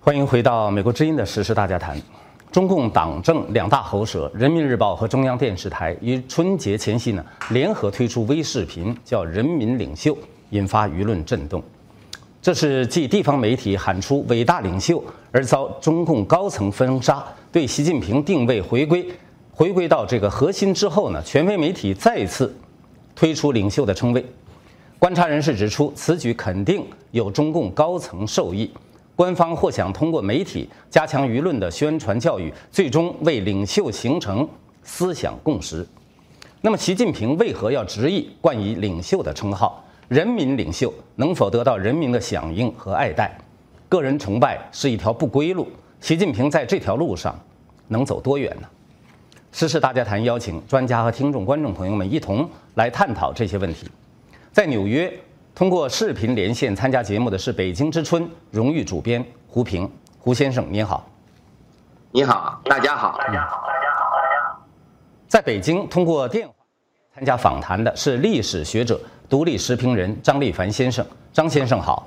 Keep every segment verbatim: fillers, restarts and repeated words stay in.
欢迎回到美国之音的时事大家谈。中共党政两大喉舌，人民日报和中央电视台于春节前夕呢联合推出微视频，叫“人民领袖”，引发舆论震动。这是继地方媒体喊出伟大领袖而遭中共高层封杀，对习近平定位回归回归到这个核心之后呢，权威媒体再次推出领袖的称谓。观察人士指出，此举肯定有中共高层受益。官方或想通过媒体加强舆论的宣传教育，最终为领袖形成思想共识。那么，习近平为何要执意冠以领袖的称号？人民领袖能否得到人民的响应和爱戴？个人崇拜是一条不归路，习近平在这条路上能走多远呢？时事大家谈邀请专家和听众、观众朋友们一同来探讨这些问题。在纽约，通过视频连线参加节目的是北京之春荣誉主编胡平。胡先生您好。 你好，大家好。大家好，大家好，大家好。 在北京通过电话参加访谈的是历史学者、独立时评人张立凡先生。张先生好。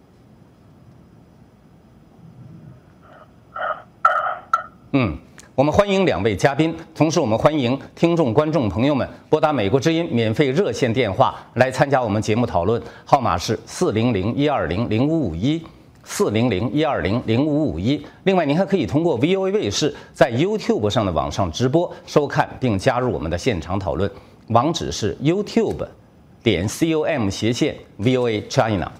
嗯。我们欢迎两位嘉宾，同时我们欢迎听众、观众朋友们拨打美国之音免费热线电话来参加我们节目讨论，号码是四零零一二零零五五一，四零零一二零零五五一。另外，您还可以通过 V O A 卫视在 YouTube 上的网上直播收看，并加入我们的现场讨论，网址是 YouTube 点 com 斜线 V O A China。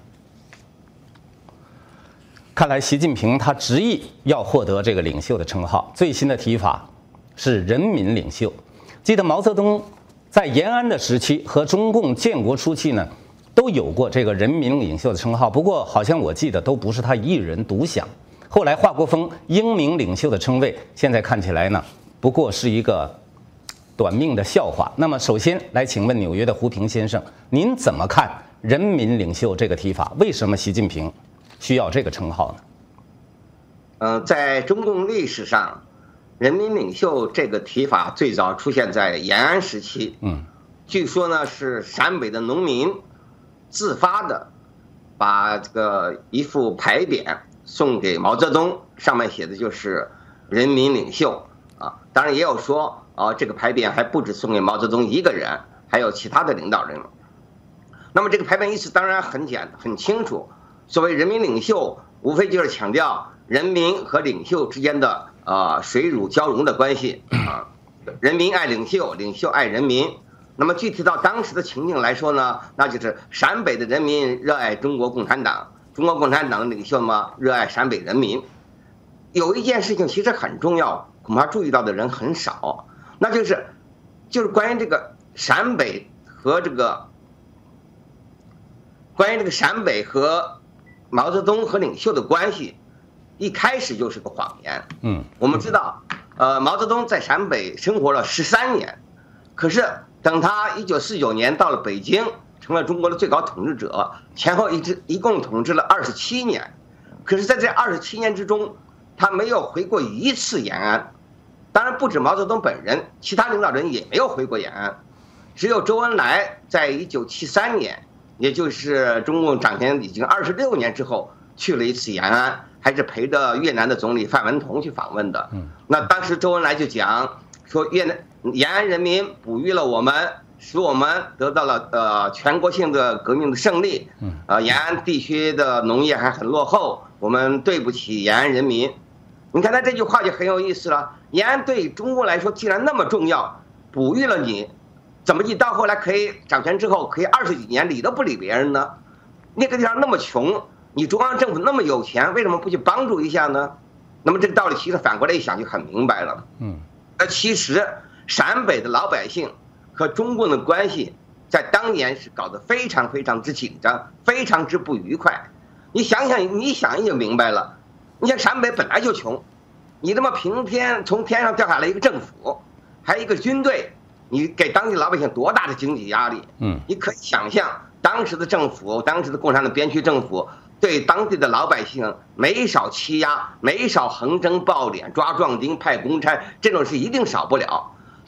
看来习近平他执意要获得这个领袖的称号，最新的提法是人民领袖。记得毛泽东在延安的时期和中共建国初期呢，都有过这个人民领袖的称号，不过好像我记得都不是他一人独享。后来华国锋英明领袖的称谓，现在看起来呢，不过是一个短命的笑话。那么首先来请问纽约的胡平先生，您怎么看人民领袖这个提法？为什么习近平需要这个称号呢？ 呃，在中共历史上，人民领袖这个提法最早出现在延安时期。嗯，据说呢是陕北的农民自发的把这个一副牌匾送给毛泽东，上面写的就是“人民领袖”啊。当然也有说啊，这个牌匾还不止送给毛泽东一个人，还有其他的领导人。那么这个牌匾意思当然很简很清楚。所谓人民领袖，无非就是强调人民和领袖之间的呃水乳交融的关系啊，人民爱领袖，领袖爱人民。那么具体到当时的情境来说呢，那就是陕北的人民热爱中国共产党，中国共产党的领袖嘛热爱陕北人民。有一件事情其实很重要，恐怕注意到的人很少，那就是就是关于这个陕北和这个关于这个陕北和毛泽东和领袖的关系，一开始就是个谎言。嗯，我们知道，呃，毛泽东在陕北生活了十三年，可是等他一九四九年到了北京，成了中国的最高统治者，前后一直一共统治了二十七年。可是在这二十七年之中，他没有回过一次延安。当然，不止毛泽东本人，其他领导人也没有回过延安。只有周恩来在一九七三年。也就是中共掌权已经二十六年之后，去了一次延安，还是陪着越南的总理范文同去访问的。那当时周恩来就讲说，越南延安人民哺育了我们，使我们得到了呃全国性的革命的胜利。呃，延安地区的农业还很落后，我们对不起延安人民。你看他这句话就很有意思了。延安对中国来说既然那么重要，哺育了你。怎么你到后来可以掌权之后可以二十几年理都不理别人呢？那个地方那么穷，你中央政府那么有钱，为什么不去帮助一下呢？那么这个道理其实反过来一想就很明白了。嗯，那其实陕北的老百姓和中共的关系，在当年是搞得非常非常之紧张，非常之不愉快。你想想，你想一就明白了。你像陕北本来就穷，你这么平天从天上掉下来一个政府，还有一个军队。你给当地老百姓多大的经济压力？嗯，你可以想象当时的政府，当时的共产党边区政府对当地的老百姓没少欺压，没少横征暴敛、抓壮丁、派公差，这种事一定少不了。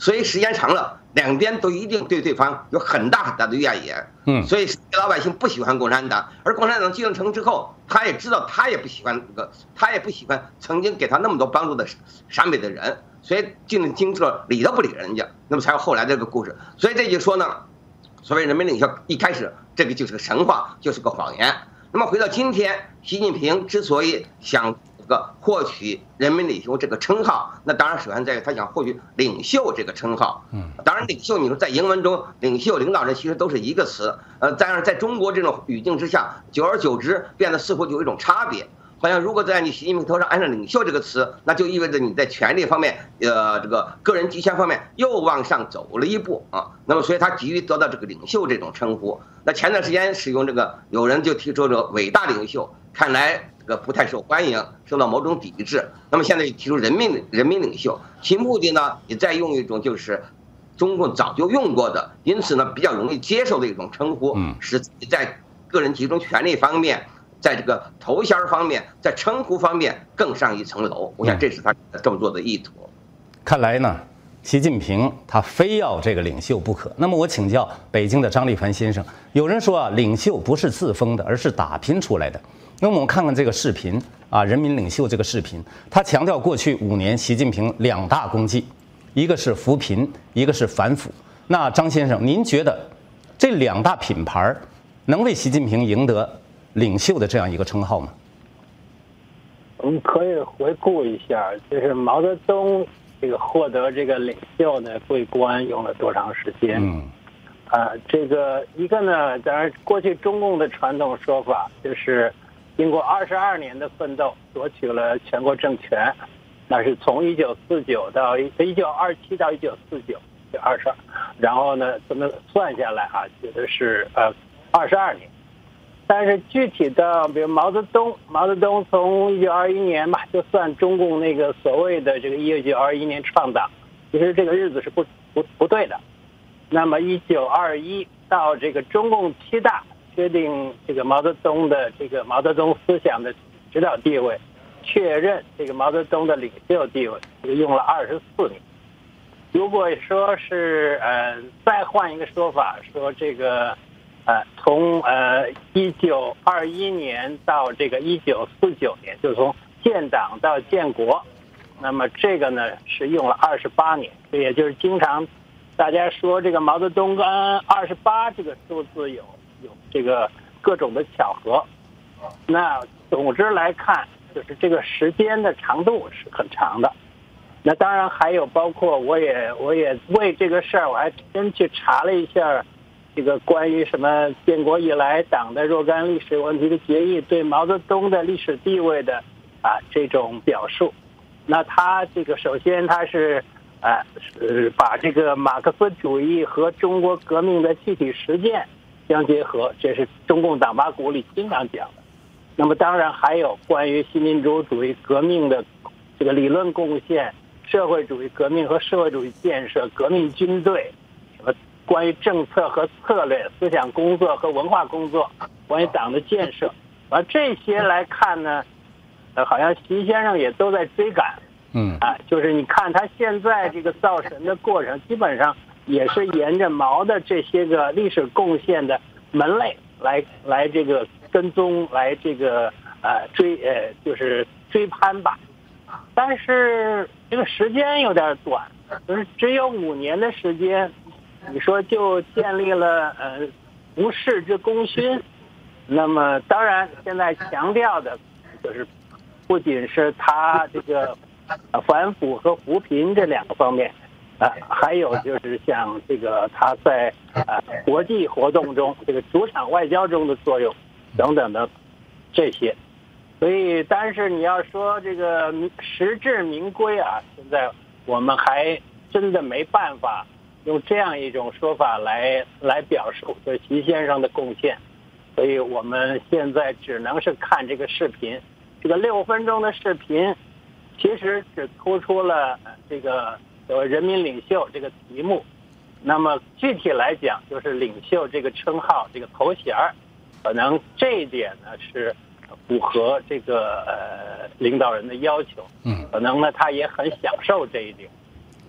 所以时间长了，两边都一定对对方有很大很大的怨言。 嗯， 所以老百姓不喜欢共产党，而共产党进了城之后，他也知道他也不喜欢这个，他也不喜欢曾经给他那么多帮助的陕北的人，所以进了京之后理都不理人家，那么才有后来这个故事。所以这就说呢，所谓人民领袖一开始这个就是个神话，就是个谎言。那么回到今天，习近平之所以想这个获取人民领袖这个称号，那当然首先在于他想获取领袖这个称号。嗯，当然领袖你说在英文中，领袖领导人其实都是一个词，呃，但是在中国这种语境之下，久而久之变得似乎有一种差别。好像如果在你习近平头上安上领袖这个词，那就意味着你在权力方面，呃，这个个人极权方面又往上走了一步啊。那么，所以他急于得到这个领袖这种称呼。那前段时间使用这个，有人就提出这个伟大领袖，看来这个不太受欢迎，受到某种抵制。那么现在提出人民人民领袖，其目的呢，也在用一种就是中共早就用过的，因此呢比较容易接受的一种称呼，使自己在个人集中权力方面，在这个头衔方面，在称呼方面更上一层楼。我想这是他这么做的意图。 看来呢，习近平他非要这个领袖不可。那么我请教北京的张立凡先生，有人说啊，领袖不是自封的，而是打拼出来的。那么我们看看这个视频啊，人民领袖这个视频，他强调过去五年习近平两大功绩，一个是扶贫，一个是反腐。那张先生，您觉得这两大品牌能为习近平赢得领袖的这样一个称号吗？ 我们可以回顾一下，就是毛泽东这个获得这个领袖的桂冠用了多长时间？嗯，啊，这个一个呢，当然过去中共的传统说法就是经过二十二年的奋斗夺取了全国政权，那是从一九四九到一九二七到一九四九，就二十二，然后呢，这么算下来啊，觉得是呃二十二年。但是具体的，比如毛泽东，毛泽东从一九二一年吧，就算中共那个所谓的这个一九二一年创党，其实这个日子是不不不对的。那么一九二一到这个中共七大确定这个毛泽东的这个毛泽东思想的指导地位，确认这个毛泽东的领袖地位，这个用了二十四年。如果说是呃再换一个说法，说这个。呃，从呃一九二一年到这个一九四九年，就是从建党到建国，那么这个呢是用了二十八年，这也就是经常大家说这个毛泽东跟二十八这个数字有有这个各种的巧合。那总之来看，就是这个时间的长度是很长的。那当然还有包括我也我也为这个事儿我还真去查了一下。这个关于什么建国以来党的若干历史问题的决议对毛泽东的历史地位的啊这种表述，那他这个首先他是啊是把这个马克思主义和中国革命的具体实践相结合，这是中共党八股里经常讲的。那么当然还有关于新民主主义革命的这个理论贡献、社会主义革命和社会主义建设、革命军队。关于政策和策略、思想工作和文化工作，关于党的建设，而这些来看呢，呃，好像习先生也都在追赶，嗯啊，就是你看他现在这个造神的过程，基本上也是沿着毛的这些个历史贡献的门类来来这个跟踪，来这个呃追呃就是追攀吧，但是这个时间有点短，就是只有五年的时间。你说就建立了呃无世之功勋，那么当然现在强调的就是不仅是他这个反腐和扶贫这两个方面，啊、呃，还有就是像这个他在呃国际活动中这个主场外交中的作用等等的这些，所以但是你要说这个实至名归啊，现在我们还真的没办法。用这样一种说法来来表述对习先生的贡献，所以我们现在只能是看这个视频。这个六分钟的视频，其实只突出了这个呃人民领袖这个题目。那么具体来讲，就是领袖这个称号、这个头衔儿，可能这一点呢是符合这个呃领导人的要求。嗯，可能呢他也很享受这一点。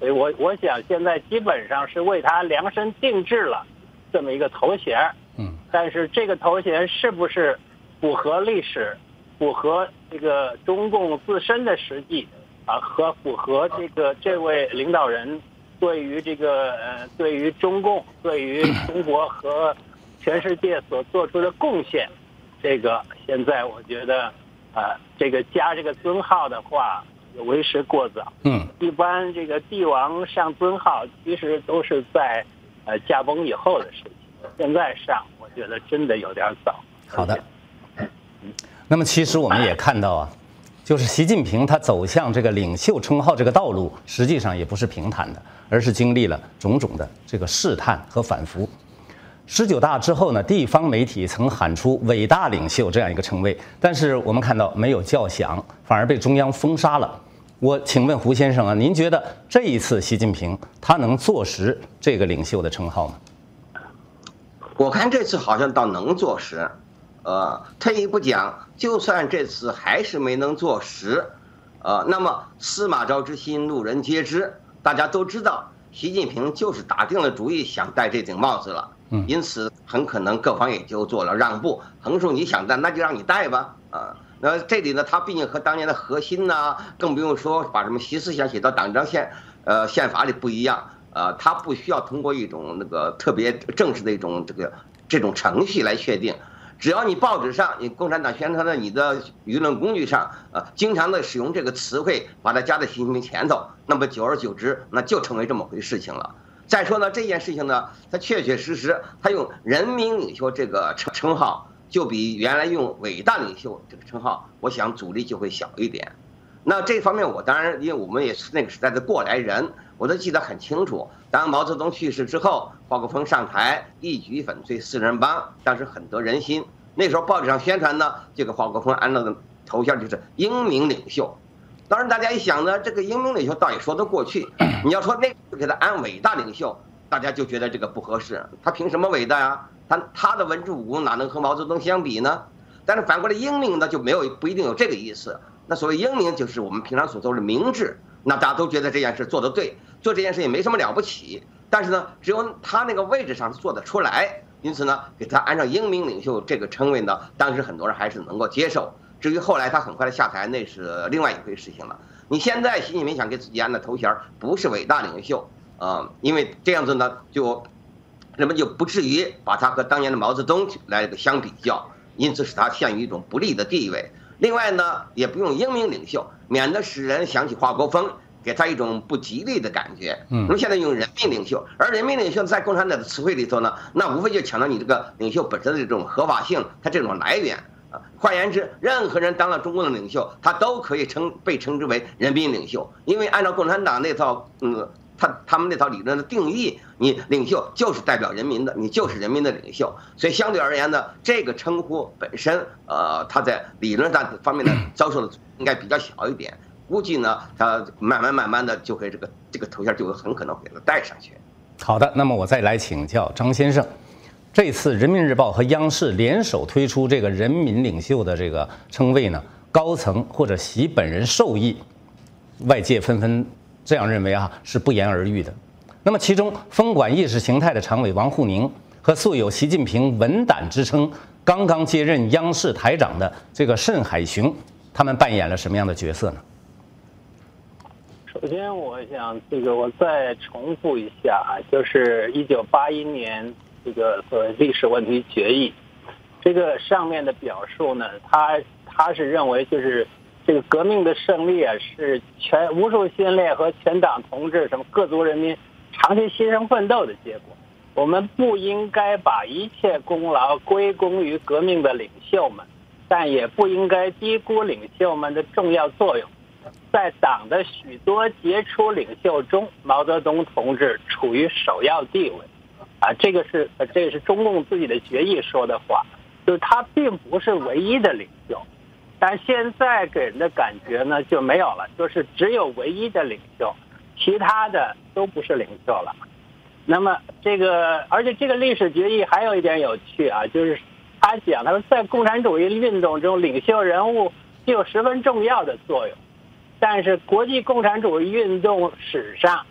所以我我想现在基本上是为他量身定制了这么一个头衔。 嗯， 但是这个头衔是不是符合历史、符合这个中共自身的实际啊，和符合这个这位领导人对于这个呃对于中共、对于中国和全世界所做出的贡献，这个现在我觉得啊，这个加这个尊号的话为时过早。 嗯， 一般这个帝王上尊号其实都是在呃驾崩以后的事情。现在上，我觉得真的有点早。 好的。那么其实我们也看到啊，就是习近平他走向这个领袖称号这个道路，实际上也不是平坦的，而是经历了种种的这个试探和反复。十九大之后呢，地方媒体曾喊出“伟大领袖”这样一个称谓，但是我们看到没有叫响，反而被中央封杀了。我请问胡先生啊，您觉得这一次习近平他能坐实这个领袖的称号吗？ 我看这次好像倒能坐实，呃，退一步讲，就算这次还是没能坐实，呃，那么司马昭之心，路人皆知，大家都知道，习近平就是打定了主意想戴这顶帽子了，因此很可能各方也就做了让步，横竖你想戴，那就让你戴吧，啊，那这里呢，他毕竟和当年的核心呢，更不用说把什么习思想写到党章宪，呃，宪法里不一样。呃，他不需要通过一种那个特别正式的一种这个这种程序来确定，只要你报纸上、你共产党宣传的你的舆论工具上，呃，经常的使用这个词汇，把它加在习近平前头，那么久而久之，那就成为这么回事情了。再说呢，这件事情呢，它确确实实，他用人民领袖这个称称号，就比原来用伟大领袖这个称号，我想阻力就会小一点。那这方面我当然，因为我们也是那个时代的过来人，我都记得很清楚。当毛泽东去世之后，华国锋上台，一举粉碎四人帮，当时很得人心。那时候报纸上宣传呢，这个华国锋安了的头衔就是英明领袖。当然大家一想呢，这个英明领袖倒也说得过去。你要说那个给他安伟大领袖，大家就觉得这个不合适。他凭什么伟大呀？他他的文治武功哪能和毛泽东相比呢？但是反过来英明呢就没有不一定有这个意思。那所谓英明就是我们平常所说的明智，那大家都觉得这件事做得对，做这件事也没什么了不起。但是呢，只有他那个位置上做得出来，因此呢，给他安上英明领袖这个称谓呢，当时很多人还是能够接受。至于后来他很快的下台，那是另外一回事情了。你现在习近平想给自己安的头衔不是伟大领袖，呃，因为这样子呢，就人们就不至于把他和当年的毛泽东来相比较，因此使他陷于一种不利的地位。另外呢，也不用英明领袖，免得使人想起华国锋，给他一种不吉利的感觉。嗯，那么现在用人民领袖，而人民领袖在共产党的词汇里头呢，那无非就强调你这个领袖本身的这种合法性，它这种来源啊。换言之，任何人当了中共的领袖，他都可以称被称之为人民领袖，因为按照共产党那套嗯。他他们那套理论的定义，你领袖就是代表人民的，你就是人民的领袖。所以相对而言呢，这个称呼本身，呃，他在理论上方面呢遭受的应该比较小一点。估计呢，他慢慢慢慢的就会这个这个头衔就很可能会给他带上去。 好的，那么我再来请教张先生，这次人民日报和央视联手推出这个人民领袖的这个称谓呢，高层或者习本人授意，外界纷纷这样认为啊，是不言而喻的。那么其中分管意识形态的常委王沪宁和素有习近平文胆之称，刚刚接任央视台长的这个慎海雄，他们扮演了什么样的角色呢？ 首先我想这个我再重复一下啊，就是一九八一年这个所谓历史问题决议，这个上面的表述呢，他他是认为就是这个革命的胜利啊，是全无数先烈和全党同志什么各族人民长期牺牲奋斗的结果。我们不应该把一切功劳归功于革命的领袖们，但也不应该低估领袖们的重要作用。在党的许多杰出领袖中，毛泽东同志处于首要地位。啊，这个是这个是中共自己的决议说的话，就是他并不是唯一的领袖。但现在给人的感觉呢就没有了，就是只有唯一的领袖，其他的都不是领袖了。那么这个，而且这个历史决议还有一点有趣啊，就是他讲他说在共产主义运动中，领袖人物具有十分重要的作用，但是国际共产主义运动史上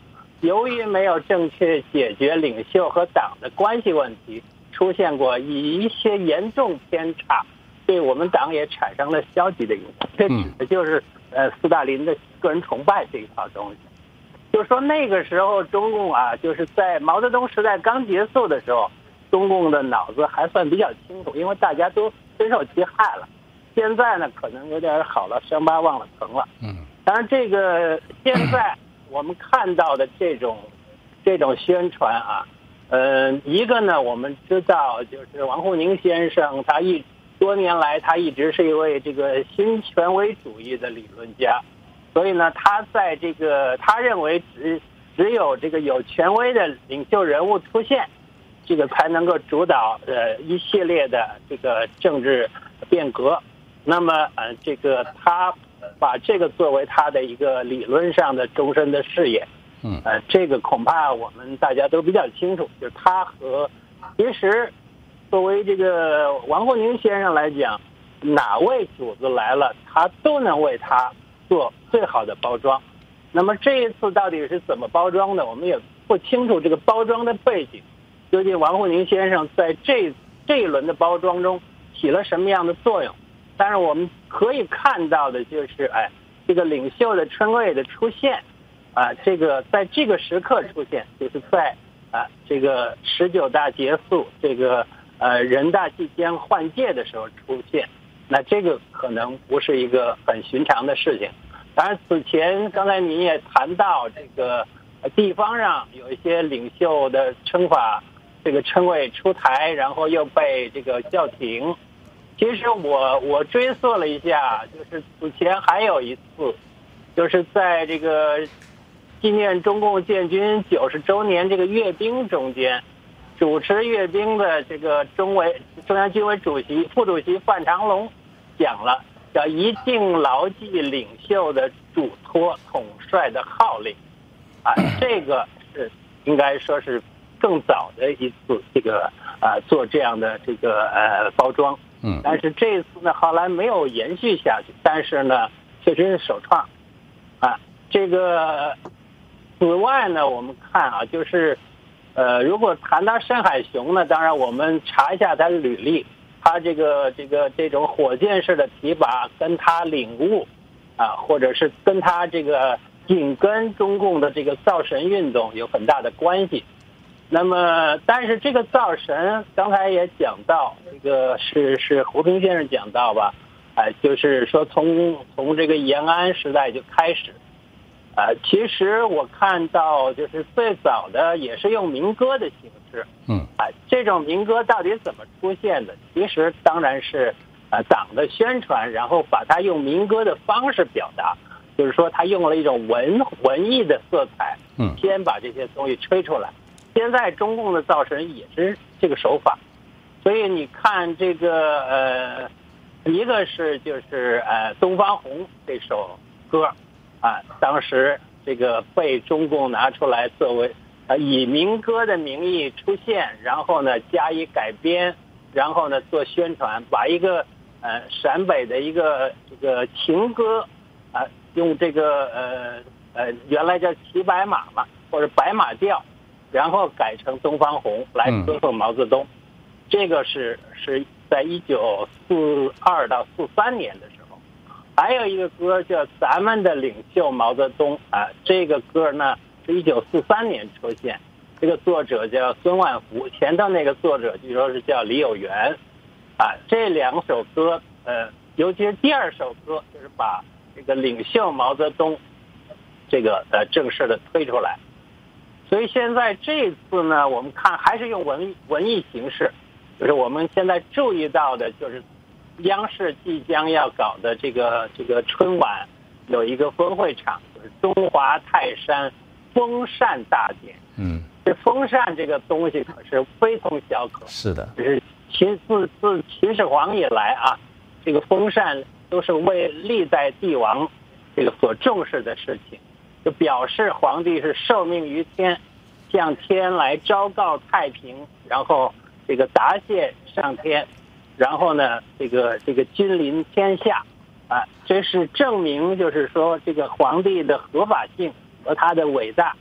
由于没有正确解决领袖和党的关系问题，出现过一些严重偏差，对我们党也产生了消极的影响。这指的就是呃斯大林的个人崇拜这一套东西。就是说那个时候中共啊，就是在毛泽东时代刚结束的时候，中共的脑子还算比较清楚，因为大家都深受其害了。现在呢，可能有点好了，伤疤忘了疼了。嗯，当然这个现在我们看到的这种这种宣传啊，呃，一个呢，我们知道就是王沪宁先生，他一多年来他一直是一位这个新权威主义的理论家。所以呢，他在这个他认为只只有这个有权威的领袖人物出现，这个才能够主导呃一系列的这个政治变革。那么呃，这个他把这个作为他的一个理论上的终身的事业。嗯，呃，这个恐怕我们大家都比较清楚，就是他和其实作为这个王沪宁先生来讲，哪位主子来了，他都能为他做最好的包装。那么这一次到底是怎么包装的，我们也不清楚这个包装的背景，究竟王沪宁先生在这这一轮的包装中起了什么样的作用。但是我们可以看到的就是哎，这个领袖的称谓的出现啊，这个在这个时刻出现，就是在啊这个十九大结束，这个呃人大即将换届的时候出现，那这个可能不是一个很寻常的事情。当然，此前刚才您也谈到，这个地方上有一些领袖的称法，这个称谓出台，然后又被这个叫停。其实我我追溯了一下，就是此前还有一次，就是在这个纪念中共建军九十周年这个阅兵中间，主持阅兵的这个中委中央军委主席、副主席范长龙讲了，叫一定牢记领袖的嘱托、统帅的号令，啊，这个是应该说是更早的一次这个啊做这样的这个呃包装。嗯，但是这一次呢，后来没有延续下去，但是呢，确实是首创，啊，这个此外呢，我们看啊，就是，呃，如果谈到单海雄呢，当然我们查一下他的履历，他这个这个这种火箭式的提拔，跟他领悟，啊，或者是跟他这个紧跟中共的这个造神运动有很大的关系。那么，但是这个造神，刚才也讲到，这个是是胡平先生讲到吧，哎、呃，就是说从从这个延安时代就开始，呃，其实我看到就是最早的也是用民歌的形式，嗯，啊、呃，这种民歌到底怎么出现的？其实当然是呃党的宣传，然后把它用民歌的方式表达，就是说他用了一种文文艺的色彩，嗯，先把这些东西吹出来。现在中共的造神也是这个手法，所以你看这个呃，一个是就是呃《东方红》这首歌，啊，当时这个被中共拿出来作为呃以民歌的名义出现，然后呢加以改编，然后呢做宣传，把一个呃陕北的一个这个情歌啊，用这个呃呃原来叫骑白马嘛，或者白马调。然后改成《东方红》来歌颂毛泽东，嗯、这个是是在一九四二到四三年的时候，还有一个歌叫《咱们的领袖毛泽东》啊，这个歌呢是一九四三年出现，这个作者叫孙万福，前头那个作者据说是叫李有元，啊，这两首歌呃，尤其是第二首歌，就是把这个领袖毛泽东这个呃正式的推出来。所以现在这次呢，我们看还是用文文艺形式，就是我们现在注意到的，就是央视即将要搞的这个这个春晚有一个分会场，就是中华泰山风扇大典。嗯，这风扇这个东西可是非同小可。 是的， 就是秦自自秦始皇以来啊，这个风扇都是为历代帝王这个所重视的事情。就表示皇帝是受命于天，向天来昭告太平，然后这个答谢上天，然后呢，这个这个君临天下，啊，这是证明就是说这个皇帝的合法性和他的伟大。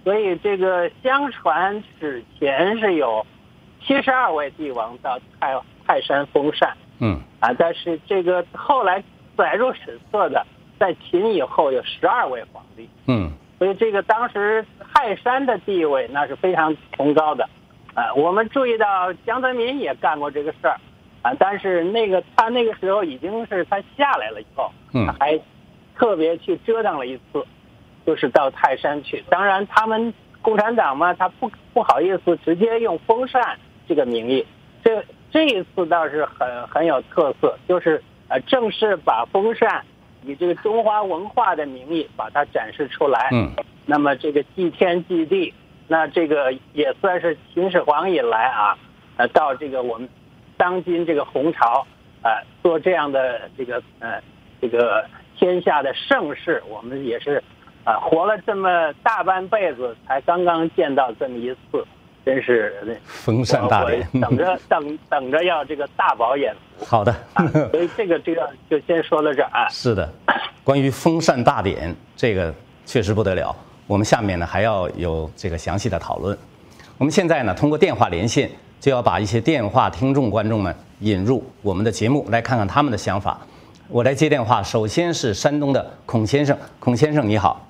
所以这个相传史前是有七十二位帝王到泰泰山封禅， 嗯啊，但是这个后来载入史册的，在秦以后有十二位皇帝， 嗯， 所以这个当时泰山的地位那是非常崇高的，啊，我们注意到江泽民也干过这个事儿，啊，但是那个他那个时候已经是他下来了以后， 嗯， 他还特别去折腾了一次，就是到泰山去。当然，他们共产党嘛，他不不好意思直接用封禅这个名义，这这一次倒是很很有特色，就是呃正式把封禅以这个中华文化的名义把它展示出来。 嗯， 那么这个祭天祭地，那这个也算是秦始皇以来啊，呃到这个我们当今这个洪朝啊、呃、做这样的这个呃这个天下的盛世，我们也是啊、呃、活了这么大半辈子才刚刚见到这么一次。真是封禅大典， 等着等等着要这个大饱眼福。 好的， 啊、所以这个这个就先说到这儿啊。 是的，关于封禅大典，这个确实不得了。我们下面呢还要有这个详细的讨论。我们现在呢通过电话连线，就要把一些电话听众观众们引入我们的节目，来看看他们的想法。我来接电话，首先是山东的孔先生，孔先生你好。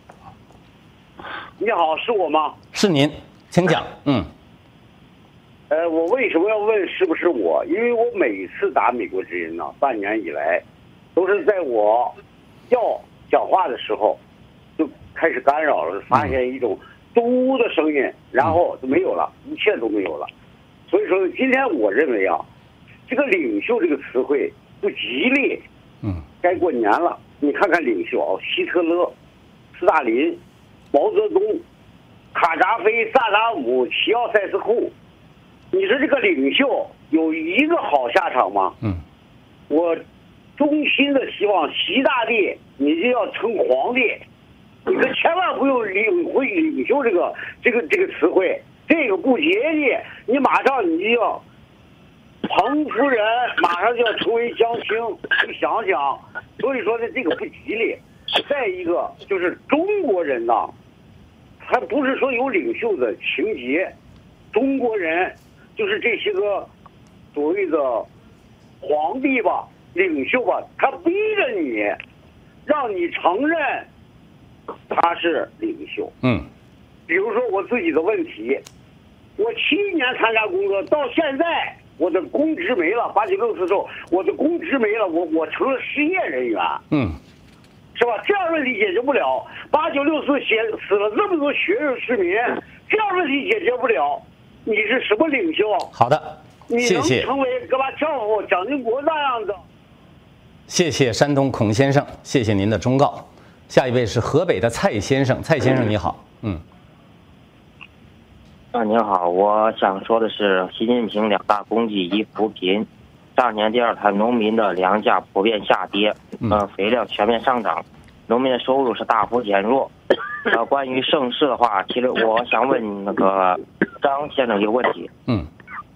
你好，是我吗？ 是您。请讲，嗯， 呃，我为什么要问是不是我？因为我每次打美国之音呢，半年以来，都是在我要讲话的时候，就开始干扰了，发现一种嘟的声音，然后就没有了，一切都没有了。所以说，今天我认为啊，这个领袖这个词汇不吉利， 嗯， 该过年了。你看看领袖啊，希特勒、斯大林、毛泽东。卡扎菲、萨达姆、齐奥塞斯库，你说这个领袖有一个好下场吗？ 嗯， 我衷心的希望习大帝你就要称皇帝，你可千万不用领会领袖这个这个这个词汇，这个不吉利。你马上你就要彭夫人马上就要成为江青，你想想，所以说呢这个不吉利。再一个就是中国人呐。他不是说有领袖的情节，中国人就是这些个所谓的皇帝吧、领袖吧，他逼着你，让你承认他是领袖。 嗯， 比如说我自己的问题，我七年参加工作，到现在我的公职没了，八九六四之后我的公职没了，我我成了失业人员。 嗯。 是吧？这样问题解决不了。八九六四写死了这么多学生市民，这样问题解决不了。你是什么领袖？ 好的， 谢谢。 你能成为戈巴乔夫、蒋经国那样的？ 谢谢山东孔先生，谢谢您的忠告。下一位是河北的蔡先生，蔡先生你好，嗯。 啊，您好，我想说的是，习近平两大功绩一扶贫。上年第二胎，农民的粮价普遍下跌，呃，肥料全面上涨，农民的收入是大幅减弱。呃，关于盛世的话，其实我想问那个张先生一个问题， 嗯，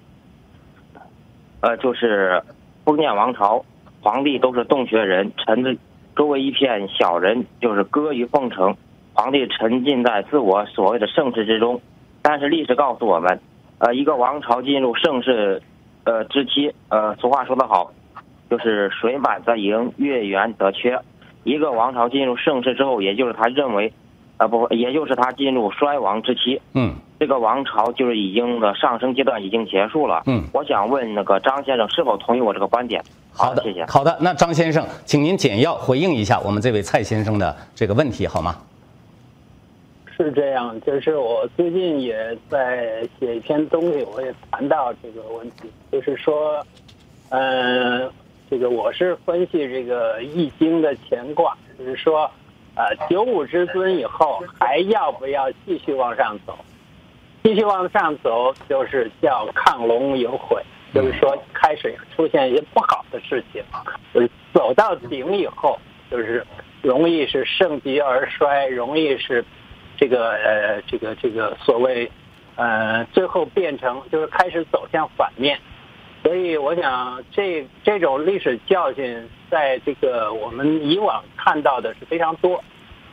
呃，就是封建王朝，皇帝都是洞穴人，臣子周围一片小人就是歌于奉承，皇帝沉浸在自我所谓的盛世之中。但是历史告诉我们，呃，一个王朝进入盛世。呃，之期，呃，俗话说得好，就是水满则盈，月圆则缺。一个王朝进入盛世之后，也就是他认为，呃，不，也就是他进入衰亡之期。 嗯， 这个王朝就是已经的上升阶段已经结束了。 嗯， 我想问那个张先生是否同意我这个观点？ 好的， 谢谢。 好的，那张先生，请您简要回应一下我们这位蔡先生的这个问题好吗？ 是这样，就是我最近也在写一篇东西，我也谈到这个问题，就是说，呃，这个我是分析这个《易经》的乾卦，就是说，呃，九五之尊以后还要不要继续往上走？继续往上走，就是叫亢龙有悔，就是说开始出现一些不好的事情，就是走到顶以后，就是容易是盛极而衰，容易是。这个呃，这个这个所谓，呃，最后变成就是开始走向反面，所以我想这这种历史教训，在这个我们以往看到的是非常多，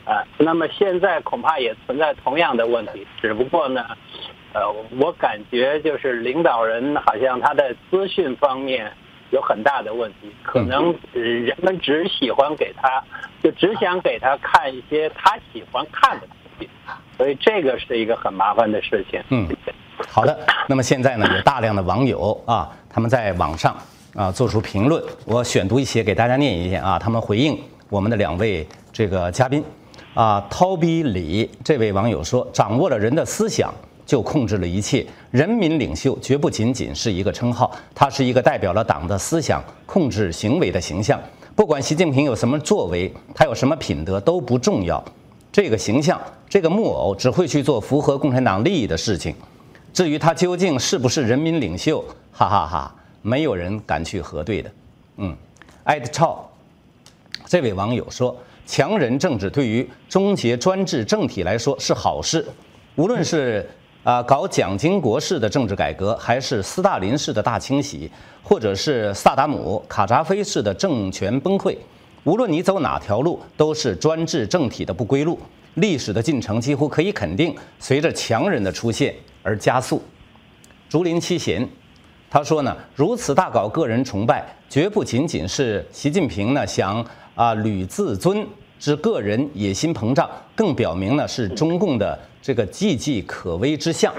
啊，那么现在恐怕也存在同样的问题，只不过呢，呃，我感觉就是领导人好像他的资讯方面有很大的问题，可能人们只喜欢给他，就只想给他看一些他喜欢看的东西，所以这个是一个很麻烦的事情。 嗯，好的。那么现在呢，有大量的网友啊，他们在网上啊做出评论，我选读一些给大家念一念啊，他们回应我们的两位这个嘉宾。啊，涛比里这位网友说，掌握了人的思想，就控制了一切。人民领袖绝不仅仅是一个称号，他是一个代表了党的思想、控制行为的形象。不管习近平有什么作为，他有什么品德都不重要。这个形象，这个木偶只会去做符合共产党利益的事情。至于他究竟是不是人民领袖，哈哈哈，没有人敢去核对的。嗯，艾德超这位网友说，强人政治对于终结专制政体来说是好事，无论是啊、呃、搞蒋经国式的政治改革，还是斯大林式的大清洗，或者是萨达姆、卡扎菲式的政权崩溃，无论你走哪条路，都是专制政体的不归路。历史的进程几乎可以肯定，随着强人的出现而加速。竹林七贤他说呢，如此大搞个人崇拜，绝不仅仅是习近平呢想啊吕自尊之个人野心膨胀，更表明呢是中共的这个岌岌可危之象。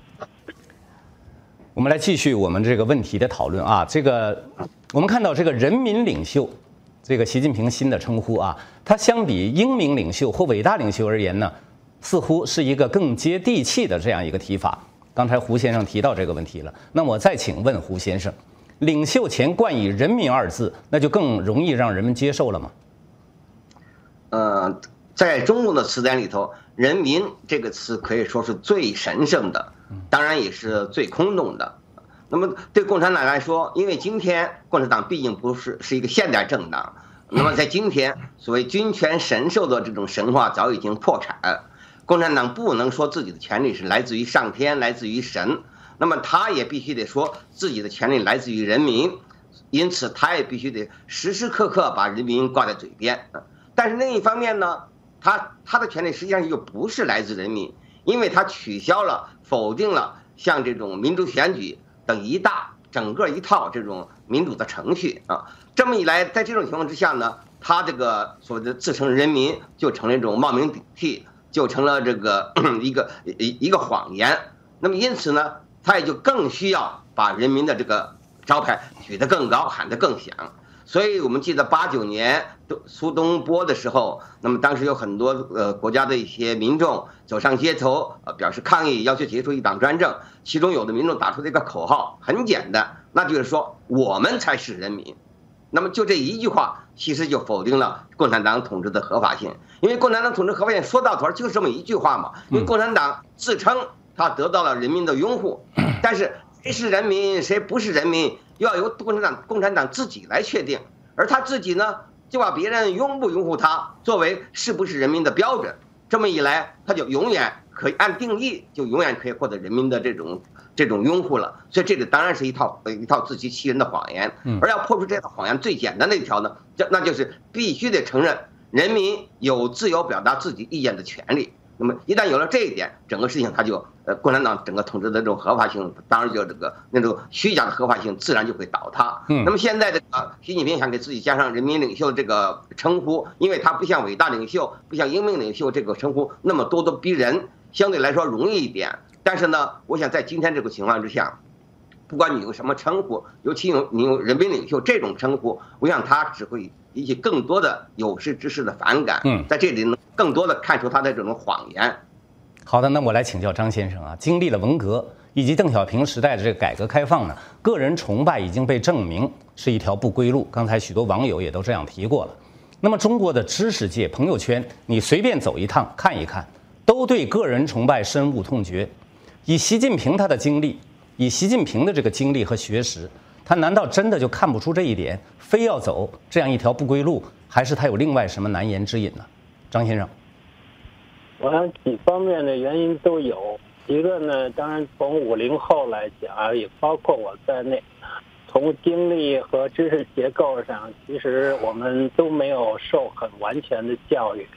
我们来继续我们这个问题的讨论啊，这个我们看到这个人民领袖，这个习近平新的称呼啊，它相比英明领袖或伟大领袖而言呢，似乎是一个更接地气的这样一个提法。刚才胡先生提到这个问题了，那我再请问胡先生，领袖前冠以人民二字，那就更容易让人们接受了吗？ 呃，在中共的词典里头，人民这个词可以说是最神圣的，当然也是最空洞的。那么对共产党来说，因为今天共产党毕竟不是是一个现代政党，那么在今天所谓君权神授的这种神话早已经破产，共产党不能说自己的权利是来自于上天，来自于神，那么他也必须得说自己的权利来自于人民，因此他也必须得时时刻刻把人民挂在嘴边。但是另一方面呢，他他的权利实际上又不是来自人民，因为他取消了、否定了像这种民主选举等一大整个一套这种民主的程序啊。这么一来，在这种情况之下呢，他这个所谓的自称人民就成了一种冒名顶替，就成了这个一个一一个谎言。那么因此呢，他也就更需要把人民的这个招牌举得更高，喊得更响。所以我们记得八九年苏东坡的时候，那么当时有很多呃国家的一些民众走上街头，呃表示抗议，要求结束一党专政。其中有的民众打出的一个口号很简单，那就是说我们才是人民。那么就这一句话，其实就否定了共产党统治的合法性，因为共产党统治合法性说到头就是这么一句话嘛。因为共产党自称他得到了人民的拥护，但是谁是人民，谁不是人民，要由共产党共产党自己来确定，而他自己呢，就把别人拥不拥护他作为是不是人民的标准。这么一来，他就永远可以按定义，就永远可以获得人民的这种这种拥护了。所以这个当然是一套一套自欺欺人的谎言。而要破除这套谎言，最简单的一条呢，那就是必须得承认人民有自由表达自己意见的权利。那么一旦有了这一点，整个事情它就呃共产党整个统治的这种合法性，当然就这个那种虚假的合法性自然就会倒塌。那么现在这个习近平想给自己加上人民领袖这个称呼，因为他不像伟大领袖，不像英明领袖这个称呼那么咄咄逼人，相对来说容易一点。但是呢，我想在今天这个情况之下，不管你用什么称呼，尤其用你用人民领袖这种称呼，我想他只会引起更多的有识之士的反感。嗯，在这里能更多的看出他的这种谎言。 好的，那我来请教张先生啊，经历了文革以及邓小平时代的这个改革开放呢，个人崇拜已经被证明是一条不归路。刚才许多网友也都这样提过了。那么中国的知识界、朋友圈，你随便走一趟看一看，都对个人崇拜深恶痛绝。以习近平他的经历，以习近平的这个经历和学识，他难道真的就看不出这一点，非要走这样一条不归路，还是他有另外什么难言之隐呢？张先生， 我想几方面的原因都有。一个呢，当然从五零后来讲，也包括我在内，从经历和知识结构上，其实我们都没有受很完全的教育。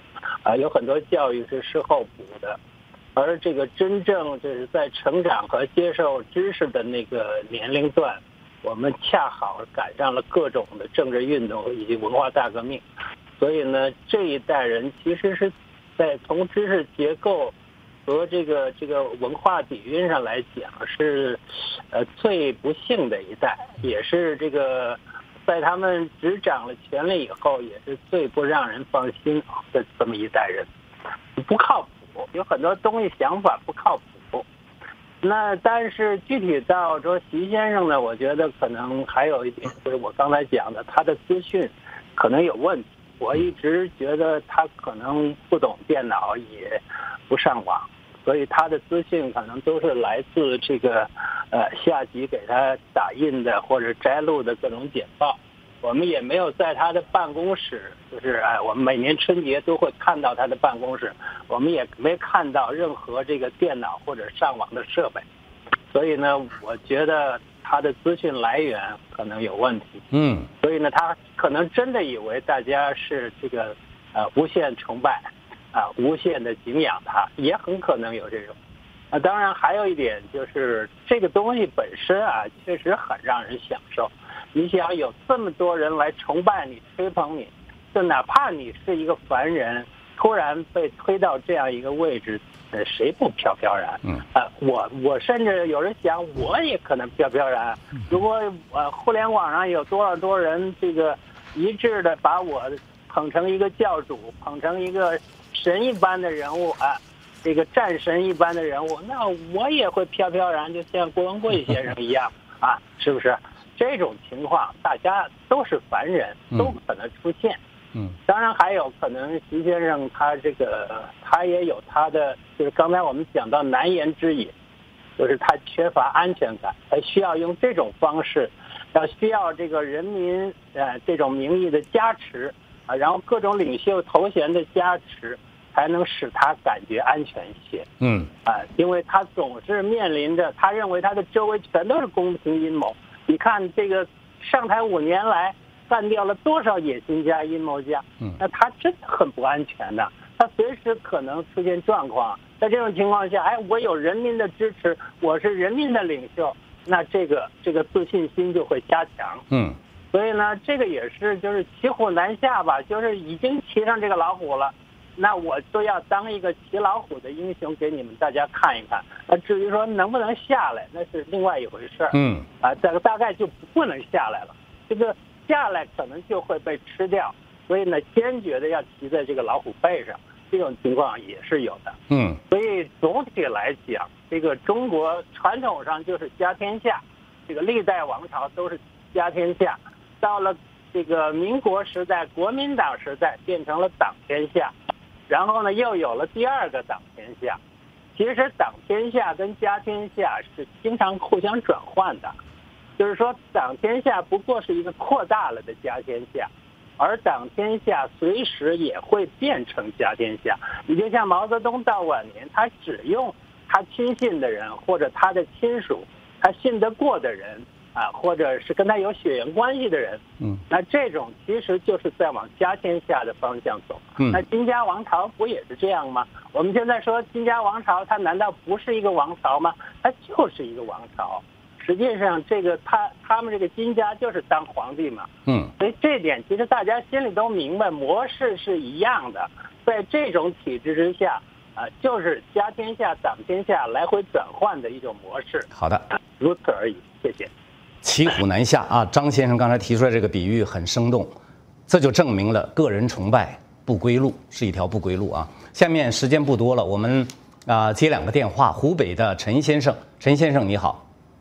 啊，有很多教育是事后补的，而这个真正就是在成长和接受知识的那个年龄段，我们恰好赶上了各种的政治运动以及文化大革命，所以呢，这一代人其实是在从知识结构和这个这个文化底蕴上来讲是，呃，最不幸的一代，也是这个在他们执掌了权力以后，也是最不让人放心的这么一代人，不靠谱，有很多东西想法不靠谱。那但是具体到说习先生呢，我觉得可能还有一点就是我刚才讲的，他的资讯可能有问题。我一直觉得他可能不懂电脑，也不上网，所以他的资讯可能都是来自这个呃下级给他打印的或者摘录的各种简报。我们也没有在他的办公室，就是哎，我们每年春节都会看到他的办公室，我们也没看到任何这个电脑或者上网的设备。所以呢，我觉得他的资讯来源可能有问题。嗯，所以呢，他可能真的以为大家是这个呃无限崇拜啊，无限的敬仰他，也很可能有这种。啊，当然还有一点就是这个东西本身啊，确实很让人享受。你想有这么多人来崇拜你、吹捧你，就哪怕你是一个凡人，突然被推到这样一个位置，呃，谁不飘飘然？嗯，啊，我我甚至有人想，我也可能飘飘然。如果呃互联网上有多少多人这个一致的把我捧成一个教主，捧成一个神一般的人物啊，这个战神一般的人物，那我也会飘飘然，就像郭文贵先生一样啊，是不是？这种情况大家都是凡人，都可能出现。嗯，当然还有可能习先生他这个他也有他的，就是刚才我们讲到难言之隐，就是他缺乏安全感，他需要用这种方式，要需要这个人民呃这种名义的加持啊，然后各种领袖头衔的加持，才能使他感觉安全一些。嗯，啊，因为他总是面临着他认为他的周围全都是宫廷阴谋。你看这个上台五年来干掉了多少野心家、阴谋家？嗯，那他真的很不安全的，他随时可能出现状况。在这种情况下，哎，我有人民的支持，我是人民的领袖，那这个这个自信心就会加强。嗯，所以呢，这个也是就是骑虎难下吧，就是已经骑上这个老虎了。那我就要当一个骑老虎的英雄给你们大家看一看。那至于说能不能下来，那是另外一回事。嗯，啊，这个大概就不能下来了。这个下来可能就会被吃掉，所以呢，坚决的要骑在这个老虎背上，这种情况也是有的。嗯，所以总体来讲，这个中国传统上就是家天下，这个历代王朝都是家天下，到了这个民国时代、国民党时代变成了党天下。然后呢，又有了第二个党天下。其实党天下跟家天下是经常互相转换的，就是说党天下不过是一个扩大了的家天下，而党天下随时也会变成家天下。你就像毛泽东到晚年，他只用他亲信的人或者他的亲属，他信得过的人啊，或者是跟他有血缘关系的人，嗯，那这种其实就是在往家天下的方向走。嗯，那金家王朝不也是这样吗？我们现在说金家王朝，它难道不是一个王朝吗？它就是一个王朝。实际上，这个他他们这个金家就是当皇帝嘛。嗯，所以这点其实大家心里都明白，模式是一样的。在这种体制之下，啊，就是家天下、党天下来回转换的一种模式。 好的， 如此而已。谢谢。 骑虎难下啊！张先生刚才提出来这个比喻很生动，这就证明了个人崇拜不归路，是一条不归路啊！下面时间不多了，我们啊、呃、接两个电话。湖北的陈先生，陈先生你好。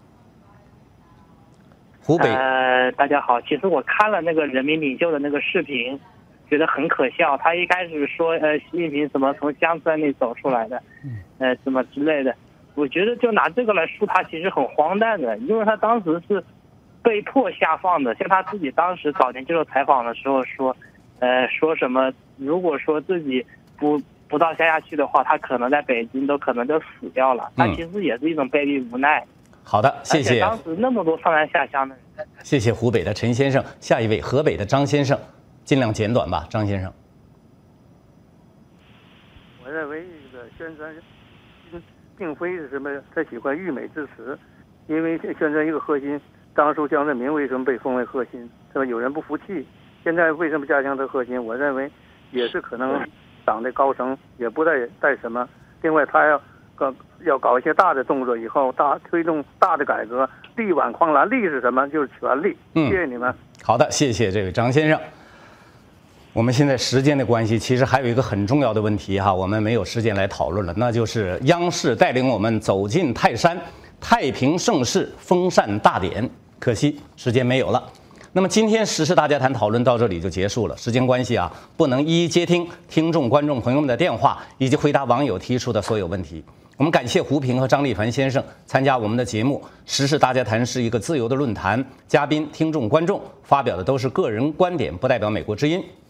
湖北， 呃，大家好。其实我看了那个人民领袖的那个视频，觉得很可笑。他一开始说，呃，习近平怎么从乡村里走出来的，呃，怎么之类的。我觉得就拿这个来说他其实很荒诞的，因为他当时是被迫下放的。像他自己当时早年接受采访的时候说，呃，说什么如果说自己不不到乡下去的话，他可能在北京都可能就死掉了。他其实也是一种被逼无奈。 好的，谢谢。 当时那么多上山下乡的人。 谢谢湖北的陈先生。下一位河北的张先生，尽量简短吧，张先生。 我认为这个宣传并非是什么他喜欢溢美之词，因为宣传一个核心，当初江泽民为什么被封为核心？是吧？有人不服气，现在为什么加强他核心？我认为也是可能党的高层也不带带什么。另外，他要搞要搞一些大的动作，以后大推动大的改革，力挽狂澜。力是什么？就是权力。 嗯， 谢谢你们。 好的，谢谢这位张先生。我们现在时间的关系，其实还有一个很重要的问题哈，我们没有时间来讨论了，那就是央视带领我们走进泰山，太平盛世封禅大典。可惜时间没有了。那么今天时事大家谈讨论到这里就结束了，时间关系啊，不能一一接听听众观众朋友们的电话以及回答网友提出的所有问题。我们感谢胡平和张立凡先生参加我们的节目。时事大家谈是一个自由的论坛，嘉宾、听众、观众发表的都是个人观点，不代表美国之音。